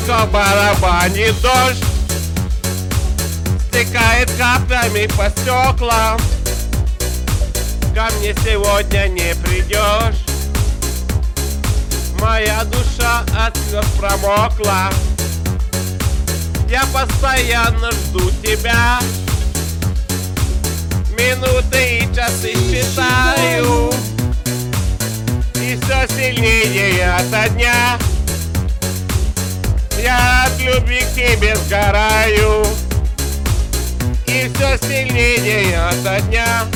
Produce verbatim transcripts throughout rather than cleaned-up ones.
Тихо барабанит дождь, стекает каплями по стеклам. Ко мне сегодня не придешь, моя душа от слез промокла. Я постоянно жду тебя, минуты и часы считаю, и все сильнее ото дня я от любви к тебе сгораю, и все сильнее ото дня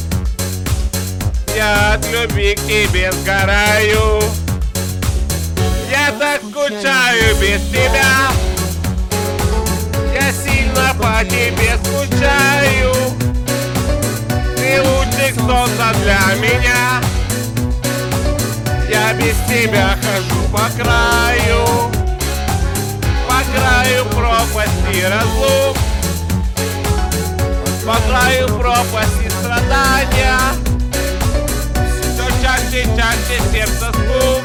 я от любви к тебе сгораю. Я так скучаю без тебя, я сильно по тебе скучаю. Ты лучик солнца для меня, я без тебя хожу по краю, по краю пропасти разлук, по краю пропасти страдания. Все чаще, чаще сердце стук,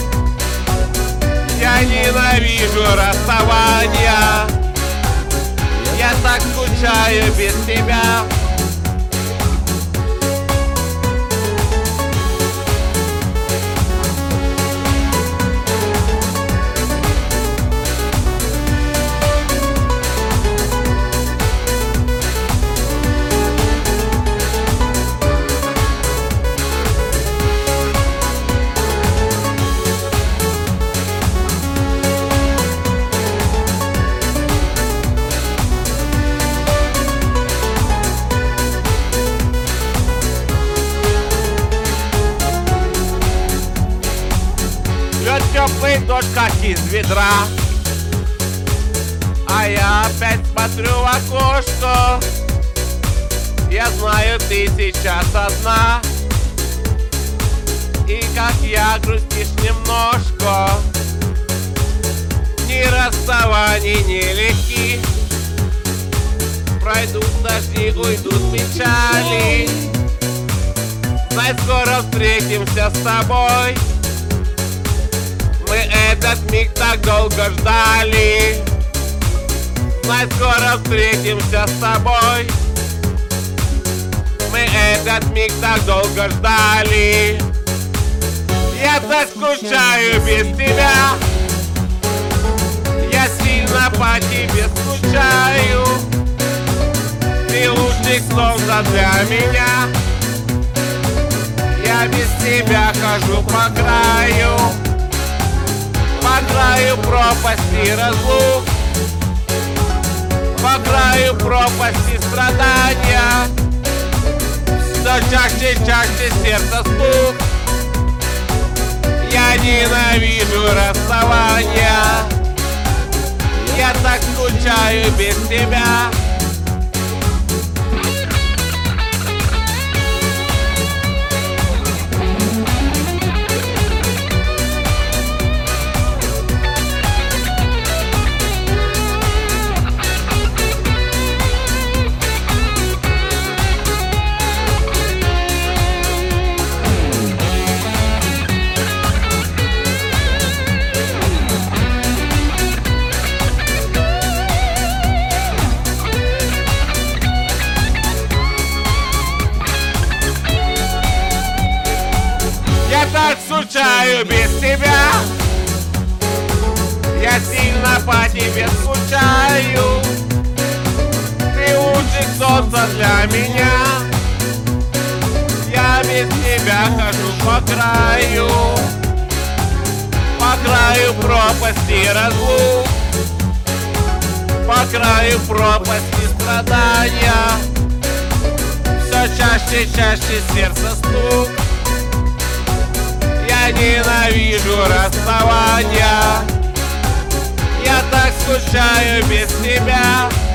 я ненавижу расставания. Я так скучаю без тебя. Теплый дождь, как из ведра, а я опять смотрю в окошко. Я знаю, ты сейчас одна, и как я грустишь немножко. Ни расставаний, ни легки, пройдут дожди, уйдут печали. Знай, скоро встретимся с тобой, мы этот миг так долго ждали. Знай, скоро встретимся с тобой, мы этот миг так долго ждали. Я так скучаю без тебя, я сильно по тебе скучаю. Ты лучик солнца для меня, я без тебя хожу по краю, по краю пропасти разлук, по краю пропасти страдания. Все чаще, чаще сердце стук, я ненавижу расставания. Я так скучаю без тебя. Я так скучаю без тебя, я сильно по тебе скучаю. Ты лучик солнца для меня, я без тебя хожу по краю, по краю пропасти разлук, по краю пропасти страдания. Все чаще, чаще сердце стук, я ненавижу расставания. Я так скучаю без тебя.